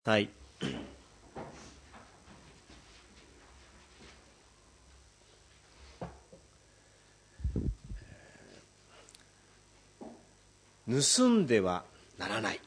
はい。盗んではならない、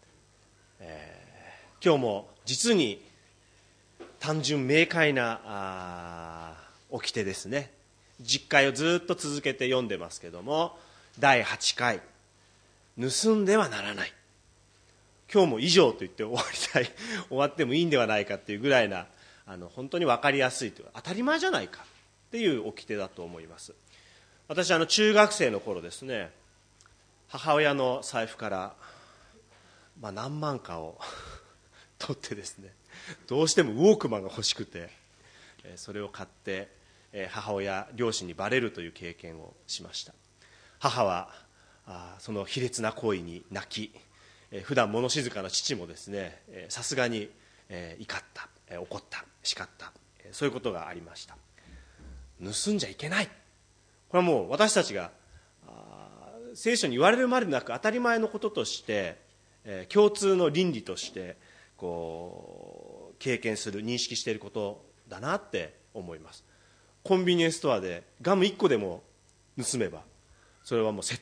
今日も実に単純明快な掟ですね。実会をずっと続けて読んでますけども、第8回盗んではならない。今日も以上と言って終わってもいいんではないかっていうぐらいな本当に分かりやすいという当たり前じゃないかっていう掟だと思います。私中学生の頃ですね、母親の財布から、何万かを取ってですね、どうしてもウォークマンが欲しくて、それを買って母親両親にバレるという経験をしました。母はその卑劣な行為に泣き、普段物静かな父もですね、さすがに怒った、怒った、叱った、そういうことがありました。盗んじゃいけない、これはもう私たちが聖書に言われるまでなく当たり前のこととして、共通の倫理として経験する、認識していることだなって思います。コンビニエンスストアでガム1個でも盗めば、それはもう窃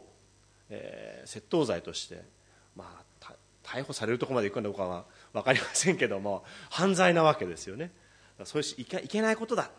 盗罪として、逮捕されるところまでいくのかは分かりませんけども、犯罪なわけですよね。そういういけないことだ、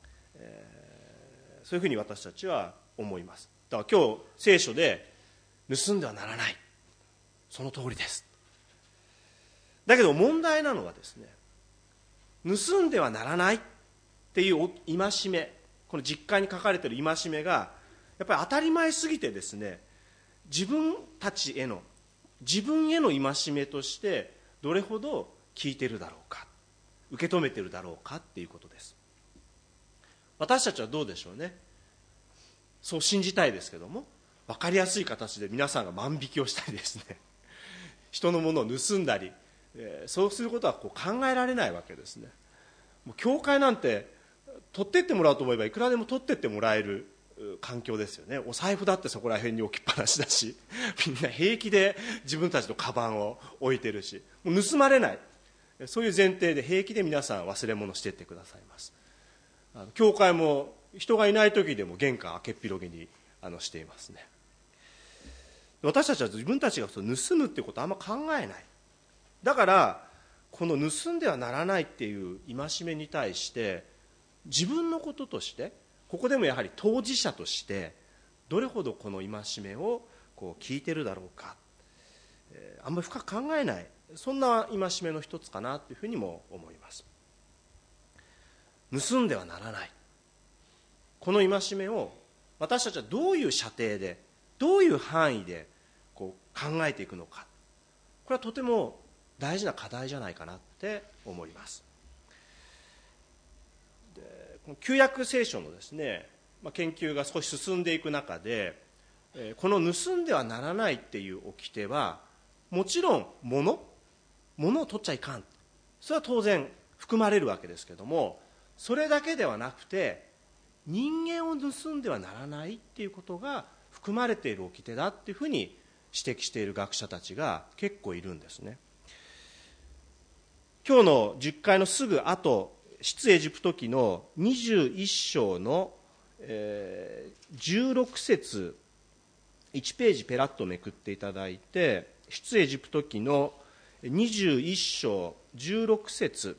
そういうふうに私たちは思います。だから今日聖書で盗んではならない、その通りです。だけど問題なのはですね、盗んではならないっていう戒め、この実会に書かれている戒めがやっぱり当たり前すぎてですね、自分への戒めとしてどれほど聞いているだろうか、受け止めているだろうかっていうことです。私たちはどうでしょうね。そう信じたいですけども、分かりやすい形で皆さんが万引きをしたりですね、人のものを盗んだり、そうすることは考えられないわけですね。もう教会なんて取ってってもらおうと思えばいくらでも取ってってもらえる環境ですよね。お財布だってそこら辺に置きっぱなしだし、みんな平気で自分たちのカバンを置いてるし、もう盗まれない、そういう前提で平気で皆さん忘れ物していってくださいます。教会も人がいない時でも玄関開けっぴろげにしていますね。私たちは自分たちが盗むっていうことはあんま考えない。だからこの盗んではならないっていう戒めに対して自分のこととして、ここでもやはり当事者としてどれほどこの戒めを聞いてるだろうか、あんまり深く考えない、そんな戒めの一つかなというふうにも思います。盗んではならない、この戒めを私たちはどういう射程で、どういう範囲で考えていくのか、これはとても大事な課題じゃないかなって思います。で、この旧約聖書のですね、研究が少し進んでいく中で、この盗んではならないっていう掟はもちろん物を取っちゃいかん、それは当然含まれるわけですけども、それだけではなくて人間を盗んではならないっていうことが含まれている掟だっていうふうに指摘している学者たちが結構いるんですね。今日の10回のすぐ後、出エジプト記の21章の16節、1ページペラッとめくっていただいて、出エジプト記の21章16節、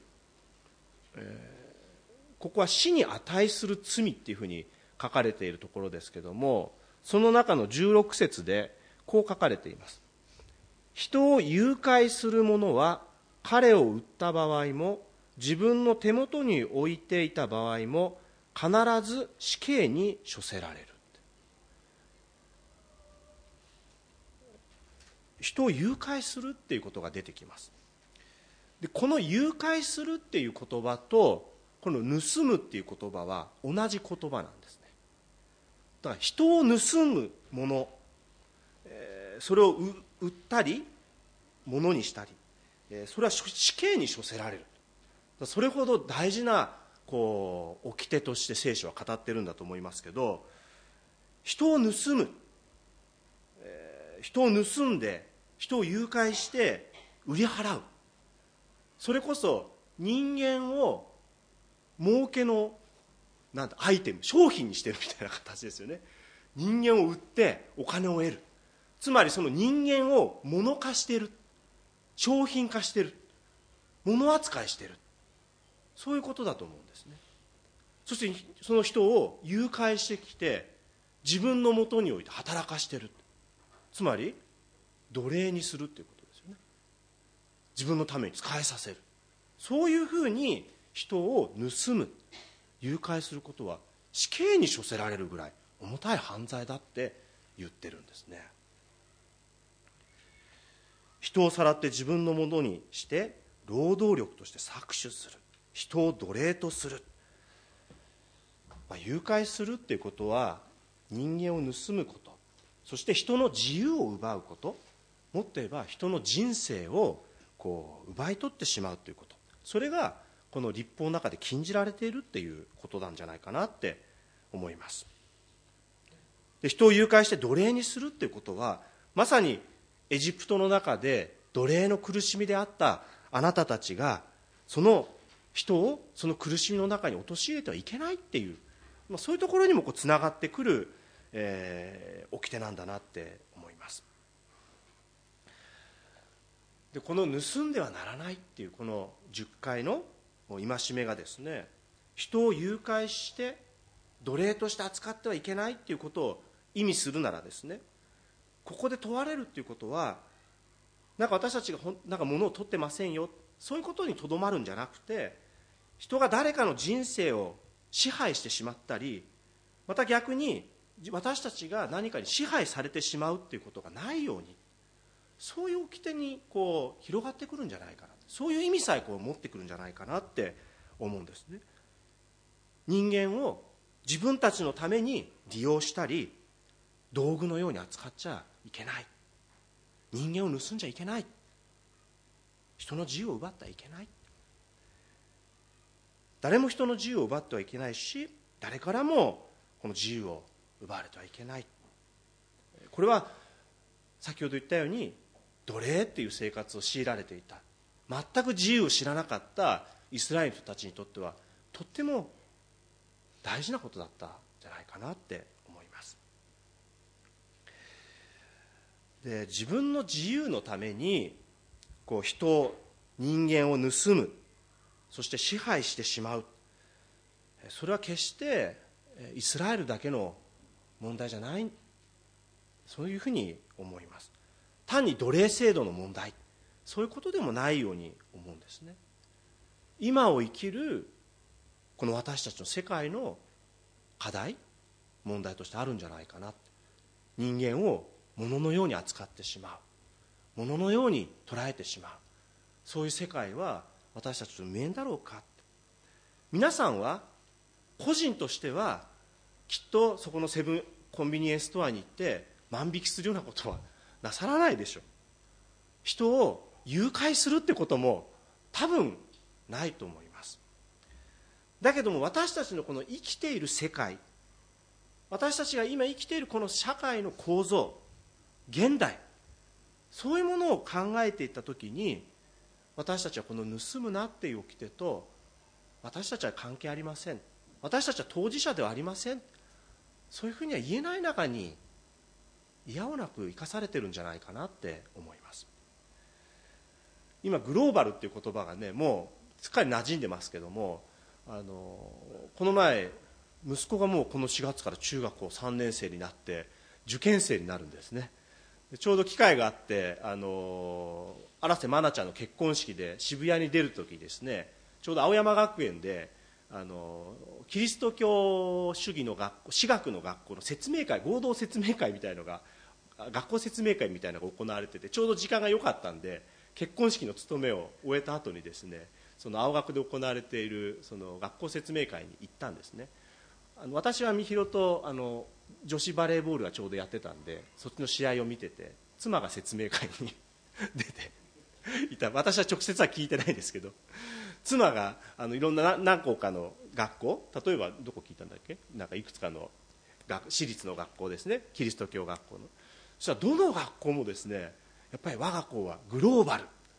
ここは死に値する罪っていうふうに書かれているところですけども、その中の16節でこう書かれています。人を誘拐する者は彼を売った場合も自分の手元に置いていた場合も必ず死刑に処せられる。人を誘拐するっていうことが出てきます。で、この誘拐するっていう言葉とこの盗むっていう言葉は同じ言葉なんですね。だから人を盗むもの、それを売ったり物にしたり、それは死刑に処せられる。それほど大事な掟として聖書は語ってるんだと思いますけど、人を盗む、人を盗んで人を誘拐して売り払う、 それこそ人間を儲けのアイテム、商品にしてるみたいな形ですよね。人間を売ってお金を得る、つまりその人間を物化している、商品化している、物扱いしている、そういうことだと思うんですね。そしてその人を誘拐してきて自分のもとにおいて働かしている、つまり奴隷にするということですよね。自分のために使いさせる、そういうふうに人を盗む、誘拐することは死刑に処せられるぐらい重たい犯罪だって言ってるんですね。人をさらって自分のものにして労働力として搾取する、人を奴隷とする、誘拐するっていうことは人間を盗むこと、そして人の自由を奪うこと、もっと言えば人の人生を奪い取ってしまうということ、それがこの律法の中で禁じられているっていうことなんじゃないかなって思います。で、人を誘拐して奴隷にするっていうことは、まさにエジプトの中で奴隷の苦しみであったあなたたちがその人をその苦しみの中に陥れてはいけないっていう、そういうところにもつながってくる、掟なんだなって思います。で、この盗んではならないっていうこの10回の戒めがですね、人を誘拐して奴隷として扱ってはいけないっていうことを意味するならですね、ここで問われるっていうことは、私たちが物を取ってませんよ、そういうことにとどまるんじゃなくて、人が誰かの人生を支配してしまったり、また逆に私たちが何かに支配されてしまうっていうことがないように、そういう掟に広がってくるんじゃないかな、そういう意味さえ持ってくるんじゃないかなって思うんですね。人間を自分たちのために利用したり道具のように扱っちゃいけない、人間を盗んじゃいけない、人の自由を奪ってはいけない、誰も人の自由を奪ってはいけないし、誰からもこの自由を奪われてはいけない。これは先ほど言ったように奴隷っていう生活を強いられていた、全く自由を知らなかったイスラエルの人たちにとってはとっても大事なことだったんじゃないかなって思います。で、自分の自由のために人間を盗む、そして支配してしまう、それは決してイスラエルだけの問題じゃない、そういうふうに思います。単に奴隷制度の問題、そういうことでもないように思うんですね。今を生きるこの私たちの世界の課題、問題としてあるんじゃないかな。人間を物のように扱ってしまう、物のように捉えてしまう、そういう世界は私たちの面だろうか。皆さんは個人としてはきっとそこのセブンコンビニエンスストアに行って万引きするようなことはなさらないでしょう。人を誘拐するってことも多分ないと思います。だけども私たちのこの生きている世界、私たちが今生きているこの社会の構造、現代、そういうものを考えていったときに、私たちはこの盗むなっていう掟と私たちは関係ありません、私たちは当事者ではありません、そういうふうには言えない中にいやおなく生かされてるんじゃないかなって思います。今グローバルっていう言葉がね、もうすっかり馴染んでますけども、この前息子がもうこの4月から中学校3年生になって受験生になるんですね。ちょうど機会があって荒瀬愛菜ちゃんの結婚式で渋谷に出るときですね、ちょうど青山学園でキリスト教主義の学校、私学の学校の説明会、合同説明会みたいのが、学校説明会みたいなのが行われてて、ちょうど時間が良かったんで結婚式の務めを終えた後にですね、その青学で行われているその学校説明会に行ったんですね。私は美弘と女子バレーボールがちょうどやってたんで、そっちの試合を見てて、妻が説明会に出ていた。私は直接は聞いてないですけど、妻がいろんな何校かの学校、例えばどこ聞いたんだっけ、なんかいくつかの私立の学校ですね、キリスト教学校の、そしたらどの学校もですね、やっぱり我が校はグローバル、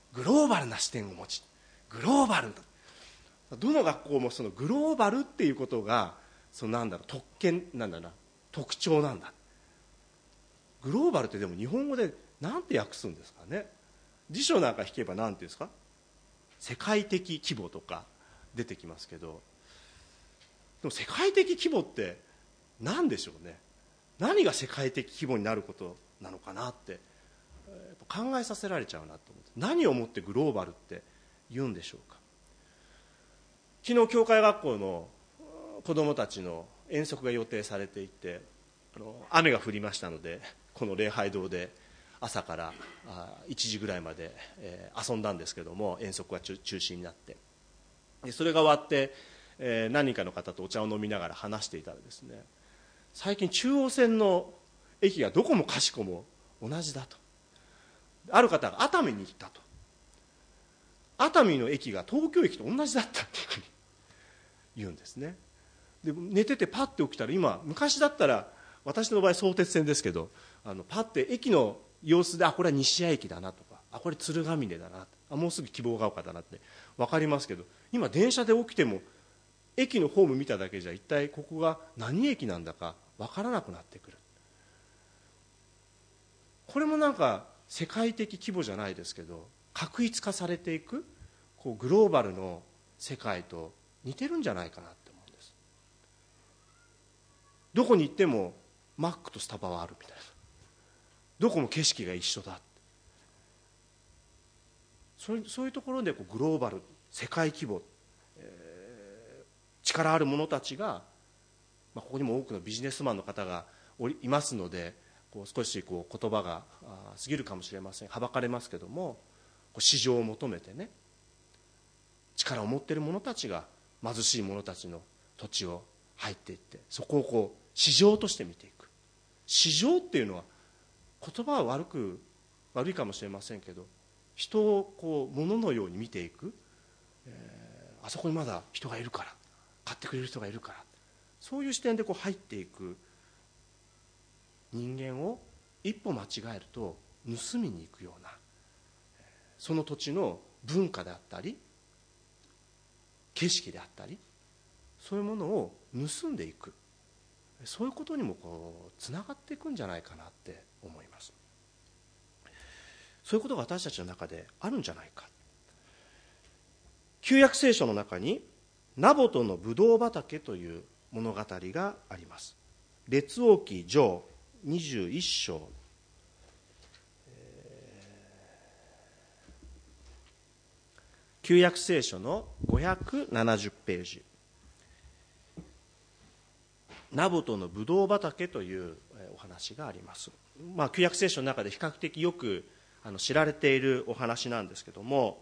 グローバルな視点を持ち、グローバルだ、どの学校もそのグローバルっていうことがその特権なんだな、特徴なんだ。グローバルってでも日本語でなんて訳すんですかね。辞書なんか引けばなんていうんですか、世界的規模とか出てきますけど、でも世界的規模って何でしょうね。何が世界的規模になることなのかなって考えさせられちゃうなと思って、何をもってグローバルって言うんでしょうか。昨日教会学校の子どもたちの遠足が予定されていて、雨が降りましたので、この礼拝堂で朝から1時ぐらいまで遊んだんですけども、遠足が中止になって、それが終わって何人かの方とお茶を飲みながら話していたらですね、最近中央線の駅がどこもかしこも同じだと、ある方が熱海に行ったと、熱海の駅が東京駅と同じだったっていうふうに言うんですね。で寝ててパッて起きたら、昔だったら私の場合相鉄線ですけど、パッて駅の様子で、これは西谷駅だなとか、これ鶴ヶ峰だな、もうすぐ希望ヶ丘だなって分かりますけど、今電車で起きても駅のホーム見ただけじゃ一体ここが何駅なんだか分からなくなってくる。これも世界的規模じゃないですけど、画一化されていくグローバルの世界と似てるんじゃないかなって思うんです。どこに行ってもマックとスタバはあるみたいな、どこも景色が一緒だ、そういうところでグローバル、世界規模、力ある者たちが、ここにも多くのビジネスマンの方がいますので、少し言葉が過ぎるかもしれません、はばかれますけども、市場を求めてね、力を持っている者たちが貧しい者たちの土地を入っていって、そこを市場として見ていく。市場っていうのは言葉は悪いかもしれませんけど、人を物のように見ていく、あそこにまだ人がいるから、買ってくれる人がいるから、そういう視点で入っていく人間を一歩間違えると盗みに行くような、その土地の文化であったり景色であったり、そういうものを盗んでいく、そういうことにもつながっていくんじゃないかなって思います。そういうことが私たちの中であるんじゃないか。旧約聖書の中にナボトのブドウ畑という物語があります。列王記上21章、旧約聖書の570ページ、ナボトのブドウ畑というお話があります。旧約聖書の中で比較的よく知られているお話なんですけども、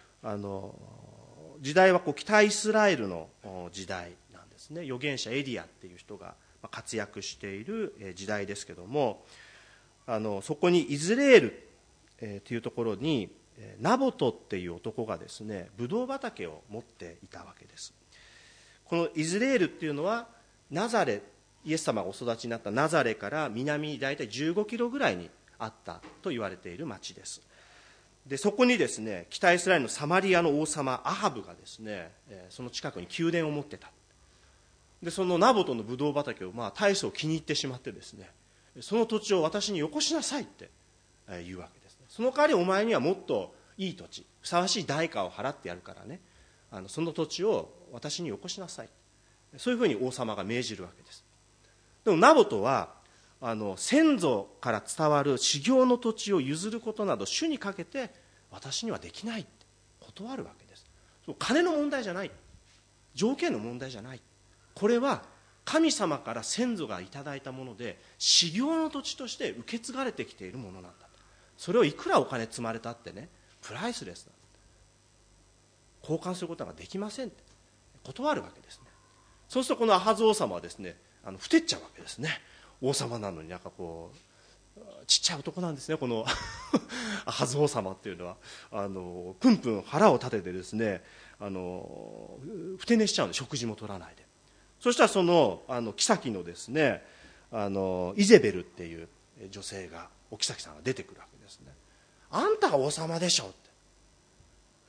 時代は北イスラエルの時代なんですね。預言者エリアっていう人が活躍している時代ですけども、そこにイズレールっていうところにナボトっていう男がですね、ブドウ畑を持っていたわけです。このイズレールっていうのはナザレ、イエス様がお育ちになったナザレから南に大体15キロぐらいにあったと言われている町です。でそこにですね、北イスラエルのサマリアの王様アハブがですね、その近くに宮殿を持ってた。でそのナボトのブドウ畑を大層気に入ってしまってですね、その土地を私によこしなさいって言うわけですね。その代わりお前にはもっといい土地、ふさわしい代価を払ってやるからね、その土地を私によこしなさい、そういうふうに王様が命じるわけです。でもナボトは先祖から伝わる修行の土地を譲ることなど主にかけて私にはできないって断るわけです。金の問題じゃない、条件の問題じゃない、これは神様から先祖がいただいたもので修行の土地として受け継がれてきているものなんだ、それをいくらお金積まれたってね、プライスレスだ、交換することができませんって断るわけですね。そうするとこのアハズ王様はですね、ふてっちゃうわけですね。王様なのにちっちゃい男なんですね、このアハズ王様っていうのは。プンプン腹を立ててですね、ふて寝しちゃうんで、食事も取らないで。そしたらその妃のですね、イゼベルっていう女性が、お妃さんが出てくるわけですね。あんたが王様でしょって、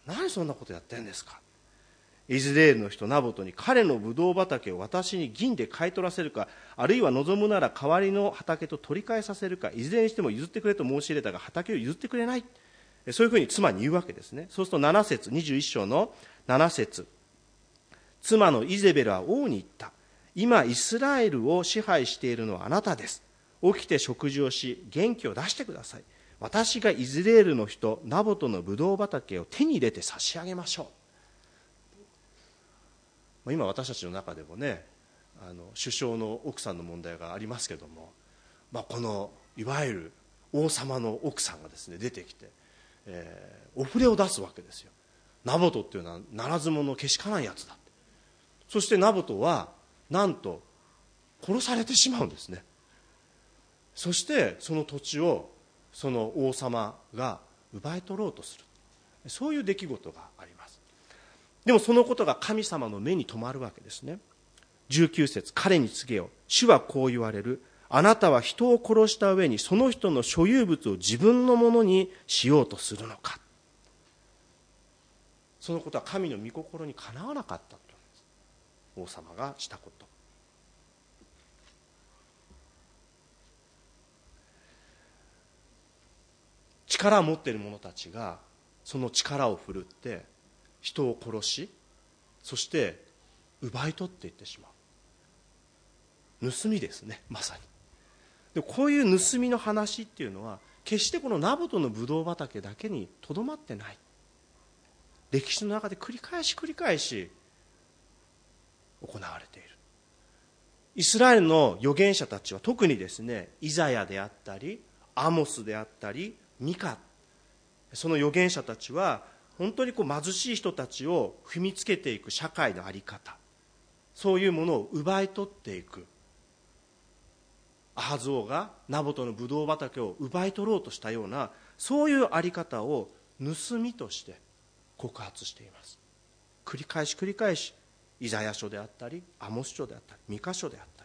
何そんなことやってんですか。イズレールの人ナボトに、彼のブドウ畑を私に銀で買い取らせるか、あるいは望むなら代わりの畑と取り替えさせるか、いずれにしても譲ってくれと申し入れたが畑を譲ってくれない。そういうふうに妻に言うわけですね。そうすると7節、21章の7節、妻のイゼベルは王に言った。今イスラエルを支配しているのはあなたです。起きて食事をし元気を出してください。私がイズレールの人ナボトのブドウ畑を手に入れて差し上げましょう。今私たちの中でもね、首相の奥さんの問題がありますけども、このいわゆる王様の奥さんがですね出てきて、お触れを出すわけですよ。ナボトっていうのはならず者けしからんやつだ。そしてナボトはなんと殺されてしまうんですね。そしてその土地をその王様が奪い取ろうとする、そういう出来事があります。でもそのことが神様の目に留まるわけですね。19節、彼に告げよ、主はこう言われる。あなたは人を殺した上にその人の所有物を自分のものにしようとするのか。そのことは神の御心にかなわなかったと。王様がしたこと。力を持っている者たちがその力を振るって人を殺し、そして奪い取っていってしまう。盗みですね、まさに。でこういう盗みの話っていうのは決してこのナボトのブドウ畑だけにとどまってない。歴史の中で繰り返し行われている。イスラエルの預言者たちは特にですね、イザヤであったりアモスであったりミカ、その預言者たちは本当に貧しい人たちを踏みつけていく社会の在り方、そういうものを奪い取っていく。アハズ王がナボトのブドウ畑を奪い取ろうとしたような、そういう在り方を盗みとして告発しています。繰り返しイザヤ書であったりアモス書であったりミカ書であったり、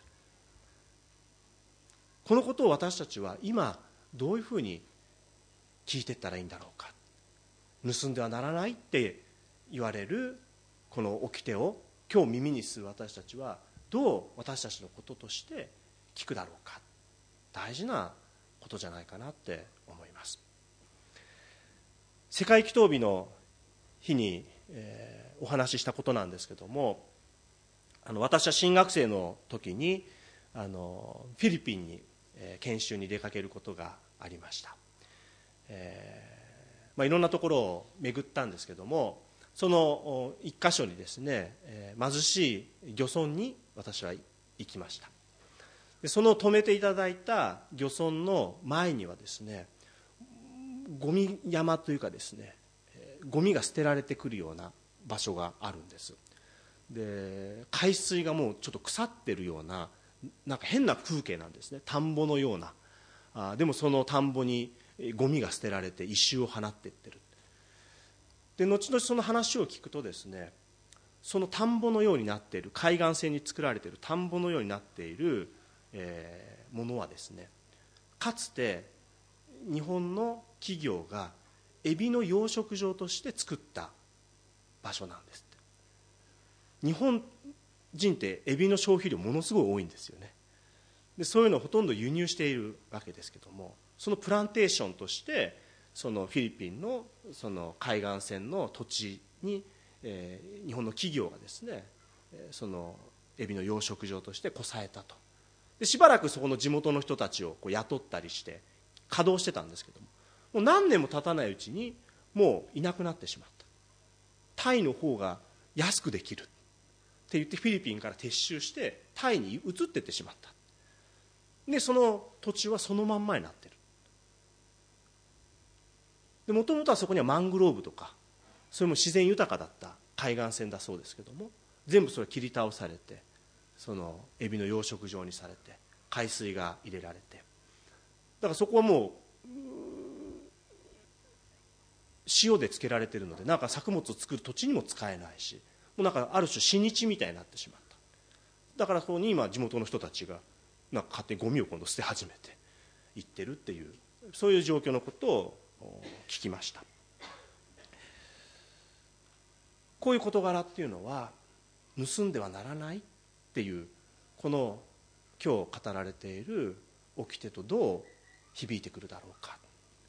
このことを私たちは今どういうふうに聞いていったらいいんだろうか。盗んではならないって言われるこの掟を今日耳にする私たちはどう私たちのこととして聞くだろうか。大事なことじゃないかなって思います。世界祈祷日の日に、お話ししたことなんですけども、私は新学生の時にフィリピンに、研修に出かけることがありました。いろんなところを巡ったんですけども、その一箇所にですね、貧しい漁村に私は行きました。でその泊めていただいた漁村の前にはですね、ゴミ山というかですね、ゴミが捨てられてくるような場所があるんです。で海水がもうちょっと腐ってるような、なんか変な風景なんですね。田んぼのような、でもその田んぼにゴミが捨てられて異臭を放っていってる。で後々その話を聞くとですね、その田んぼのようになっている、海岸線に作られている田んぼのようになっている、ものはですね、かつて日本の企業がエビの養殖場として作った場所なんですって。日本人ってエビの消費量ものすごい多いんですよね。でそういうのをほとんど輸入しているわけですけども、そのプランテーションとしてそのフィリピンのその海岸線の土地に、日本の企業がですね、そのエビの養殖場としてこさえたと。でしばらくそこの地元の人たちをこう雇ったりして稼働してたんですけども、もう何年も経たないうちにもういなくなってしまった。タイの方が安くできるって言ってフィリピンから撤収してタイに移っていってしまった。でその土地はそのまんまになってる。もともとはそこにはマングローブとかそれも自然豊かだった海岸線だそうですけども、全部それ切り倒されてそのエビの養殖場にされて海水が入れられて、だからそこはもう塩でつけられているので、なんか作物を作る土地にも使えないし、もうなんかある種死に地みたいになってしまった。だからそこに今地元の人たちがなんか勝手にゴミを今度捨て始めていってるっていう、そういう状況のことを聞きました。 こういう事柄っていうのは盗んではならないっていう、この今日語られている掟とどう響いてくるだろうか。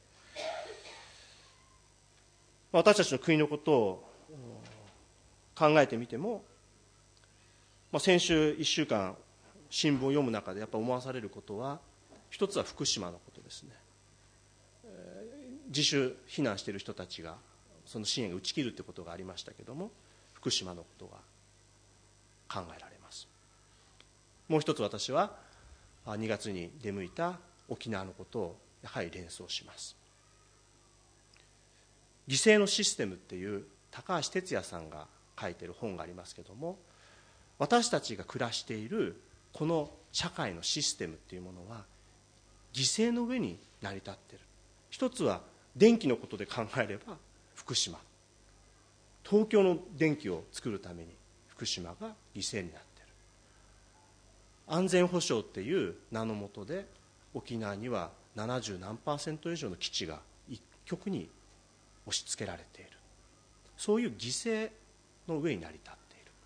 私たちの国のことを考えてみても、先週1週間新聞を読む中でやっぱ思わされることは、一つは福島のことですね。自主避難している人たちがその支援が打ち切るということがありましたけれども、福島のことが考えられます。もう一つ、私は2月に出向いた沖縄のことをやはり連想します。犠牲のシステムっていう高橋哲也さんが書いている本がありますけれども、私たちが暮らしているこの社会のシステムっていうものは犠牲の上に成り立っている。一つは電気のことで考えれば福島、東京の電気を作るために福島が犠牲になっている。安全保障っていう名の下で沖縄には70何%以上の基地が一極に押し付けられている。そういう犠牲の上に成り立っている。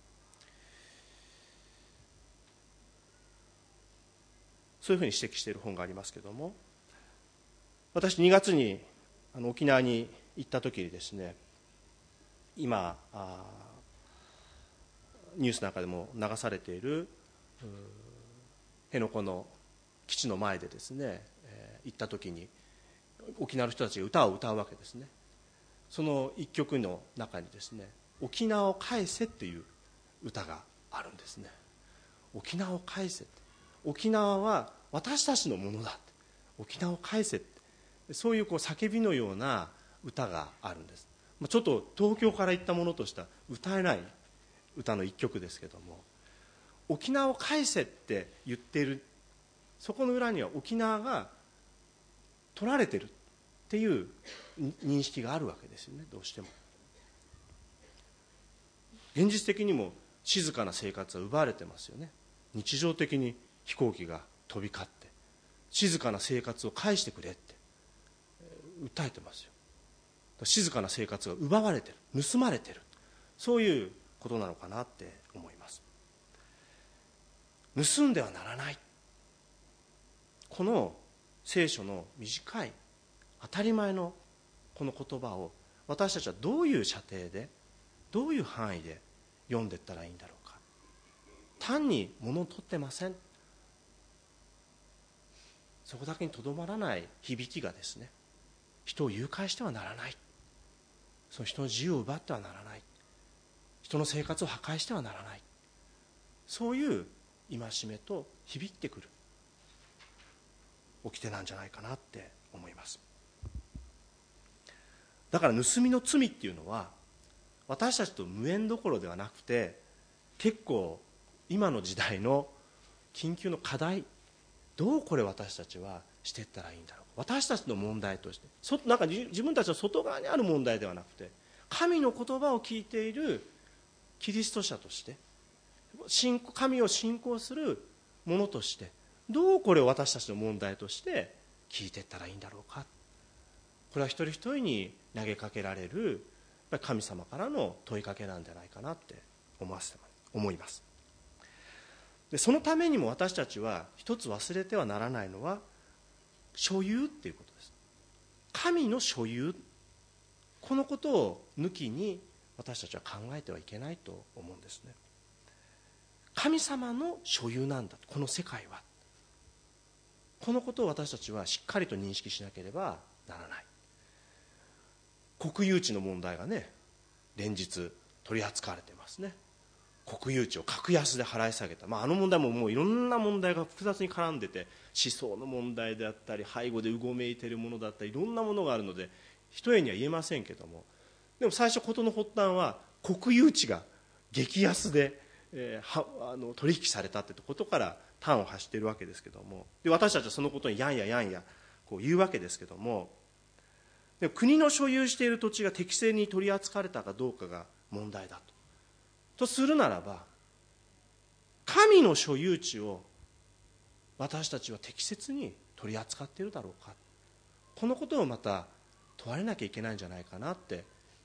そういうふうに指摘している本がありますけれども、私2月に沖縄に行った時にですね、今ニュースの中でも流されている辺野古の基地の前でですね、行った時に沖縄の人たちが歌を歌うわけですね。その一曲の中にですね、沖縄を返せっていう歌があるんですね。沖縄を返せって、沖縄は私たちのものだって、沖縄を返せって、そういう叫びのような歌があるんです。ちょっと東京から行ったものとしては歌えない歌の一曲ですけども、沖縄を返せって言っている、そこの裏には沖縄が取られてるっていう認識があるわけですよね。どうしても現実的にも静かな生活は奪われてますよね。日常的に飛行機が飛び交って静かな生活を返してくれって訴えてますよ。静かな生活が奪われてる、盗まれてる、そういうことなのかなって思います。盗んではならない、この聖書の短い当たり前のこの言葉を私たちはどういう射程で、どういう範囲で読んでいったらいいんだろうか。単に物を取ってません、そこだけにとどまらない響きがですね、人を誘拐してはならない、その人の自由を奪ってはならない、人の生活を破壊してはならない、そういう戒めと響いてくる掟なんじゃないかなって思います。だから盗みの罪っていうのは私たちと無縁どころではなくて、結構今の時代の緊急の課題、どうこれ私たちはしていったらいいんだろう。私たちの問題として、なんか自分たちの外側にある問題ではなくて、神の言葉を聞いているキリスト者として、神を信仰する者として、どうこれを私たちの問題として聞いていったらいいんだろうか。これは一人一人に投げかけられる神様からの問いかけなんじゃないかなって思います。でそのためにも私たちは一つ忘れてはならないのは所有っていうことです。神の所有、このことを抜きに私たちは考えてはいけないと思うんですね。神様の所有なんだ、この世界は。このことを私たちはしっかりと認識しなければならない。国有地の問題がね、連日取り扱われていますね。国有地を格安で払い下げた、あの問題ももういろんな問題が複雑に絡んでて、思想の問題であったり、背後でうごめいているものだったり、いろんなものがあるので一重には言えませんけども、でも最初事の発端は国有地が激安で、取引されたということから端を発しているわけですけども、で私たちはそのことにやんやこう言うわけですけども、で国の所有している土地が適正に取り扱われたかどうかが問題だとするならば、神の所有地を私たちは適切に取り扱っているだろうか、このことをまた問われなきゃいけないんじゃないかなって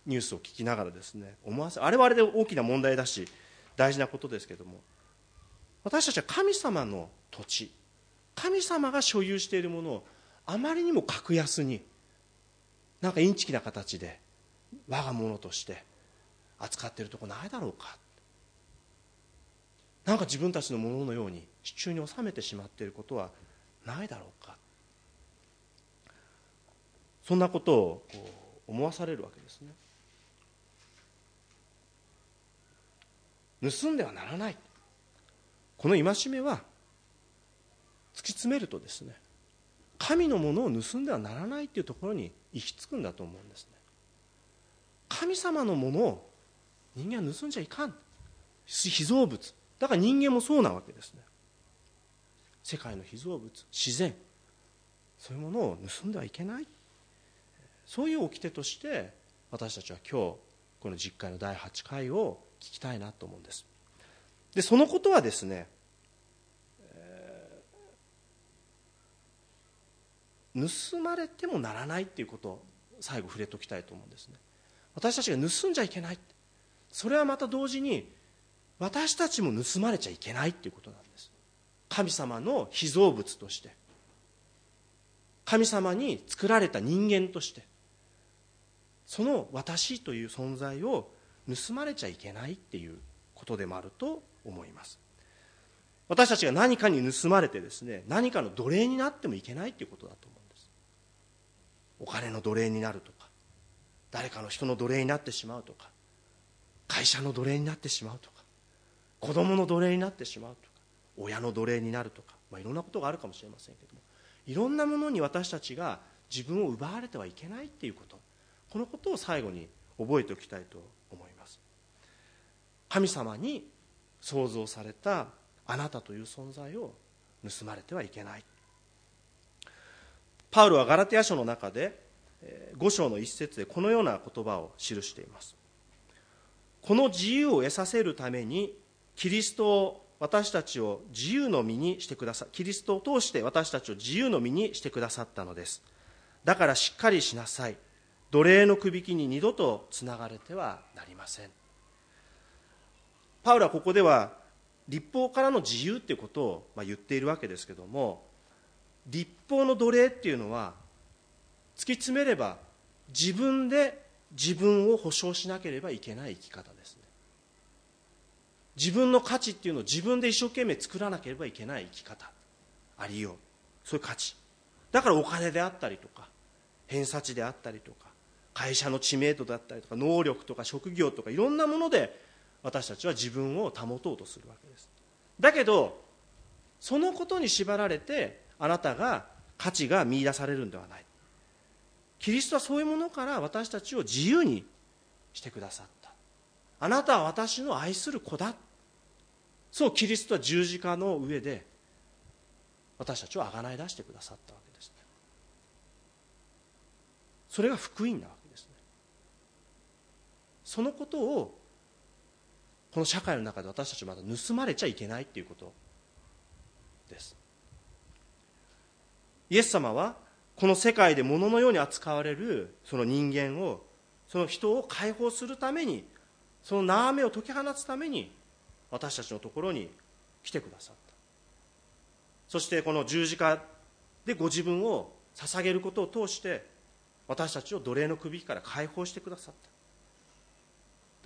ニュースを聞きながらですね、あれはあれで大きな問題だし大事なことですけども、私たちは神様の土地、神様が所有しているものをあまりにも格安に、なんかインチキな形で我が物として扱っているところないだろうか、なんか自分たちのもののように手中に収めてしまっていることはないだろうか、そんなことを思わされるわけですね。盗んではならない、この戒めは突き詰めるとですね、神のものを盗んではならないというところに行き着くんだと思うんですね。神様のものを人間は盗んじゃいかん、被造物だから、人間もそうなわけですね。世界の被造物、自然、そういうものを盗んではいけない、そういう掟として私たちは今日この実会の第8回を聞きたいなと思うんです。でそのことはですね、盗まれてもならないっていうことを最後触れておきたいと思うんですね。私たちが盗んじゃいけない、それはまた同時に私たちも盗まれちゃいけないっていうことなんです。神様の被造物として、神様に作られた人間として、その私という存在を盗まれちゃいけないっていうことでもあると思います。私たちが何かに盗まれてですね、何かの奴隷になってもいけないっていうことだと思うんです。お金の奴隷になるとか、誰かの人の奴隷になってしまうとか、会社の奴隷になってしまうとか、子供の奴隷になってしまうとか、親の奴隷になるとか、いろんなことがあるかもしれませんけども、いろんなものに私たちが自分を奪われてはいけないっていうこと、このことを最後に覚えておきたいと思います。神様に創造されたあなたという存在を盗まれてはいけない。パウロはガラテヤ書の中で5章の一節でこのような言葉を記しています。この自由を得させるためにキリストを私たちを自由の身にしてくださキリストを通して私たちを自由の身にしてくださったのです。だからしっかりしなさい。奴隷のくびきに二度とつながれてはなりません。パウロはここでは律法からの自由ということを言っているわけですけども、律法の奴隷っていうのは突き詰めれば自分で自分を保証しなければいけない生き方ですね。自分の価値っていうのを自分で一生懸命作らなければいけない生き方ありよう、そういう価値だから、お金であったりとか偏差値であったりとか会社の知名度だったりとか能力とか職業とかいろんなもので私たちは自分を保とうとするわけです。だけどそのことに縛られてあなたが価値が見出されるんではない。キリストはそういうものから私たちを自由にしてくださった。あなたは私の愛する子だ、そうキリストは十字架の上で私たちをあがない出してくださったわけですね。それが福音なわけですね。そのことをこの社会の中で私たちはまだ盗まれちゃいけないということです。イエス様はこの世界で物のように扱われるその人間を、その人を解放するために、その縄目を解き放つために私たちのところに来てくださった。そしてこの十字架でご自分を捧げることを通して私たちを奴隷の首から解放してくださった。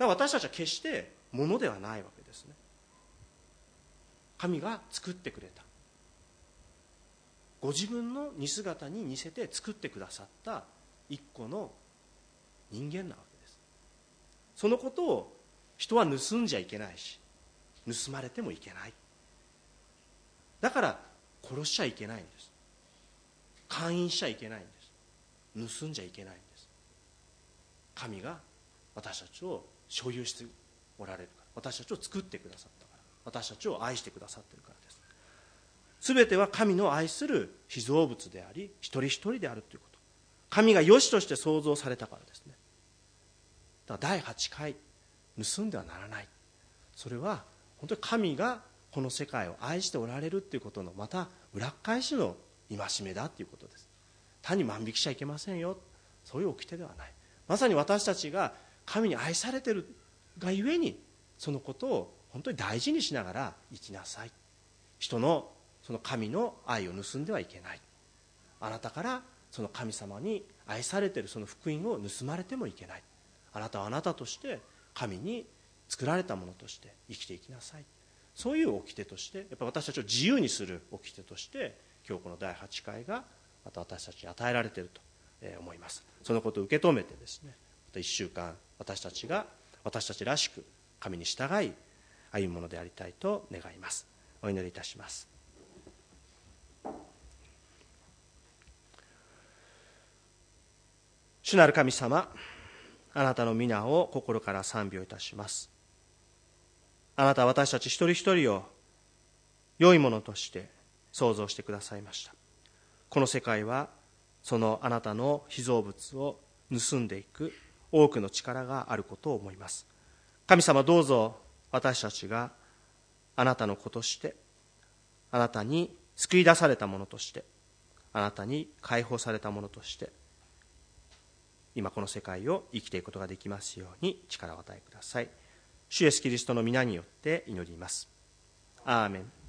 だから私たちは決して物ではないわけですね。神が作ってくれた、ご自分の似姿に似せて作ってくださった一個の人間なわけです。そのことを人は盗んじゃいけないし、盗まれてもいけない。だから殺しちゃいけないんです。姦淫しちゃいけないんです。盗んじゃいけないんです。神が私たちを所有しておられるから、私たちを作ってくださったから、私たちを愛してくださっているからです。すべては神の愛する被造物であり、一人一人であるということ。神が良しとして創造されたからですね。だから第8回、盗んではならない。それは本当に神がこの世界を愛しておられるということのまた裏返しの戒めだということです。単に万引きしちゃいけませんよ、そういう掟ではない。まさに私たちが神に愛されているがゆえに、そのことを本当に大事にしながら生きなさい。人のその神の愛を盗んではいけない。あなたからその神様に愛されているその福音を盗まれてもいけない。あなたはあなたとして神に作られたものとして生きていきなさい。そういう掟として、やっぱり私たちを自由にする掟として今日この第8回がまた私たちに与えられていると思います。そのことを受け止めてですね、また1週間私たちが私たちらしく神に従い歩むものでありたいと願います。お祈りいたします。主なる神様、あなたの皆を心から賛美をいたします。あなたは私たち一人一人を良いものとして創造してくださいました。この世界はそのあなたの被造物を盗んでいく多くの力があることを思います。神様、どうぞ私たちがあなたの子として、あなたに救い出されたものとして、あなたに解放されたものとして、今この世界を生きていくことができますように力を与えください。主イエスキリストの皆によって祈ります。アーメン。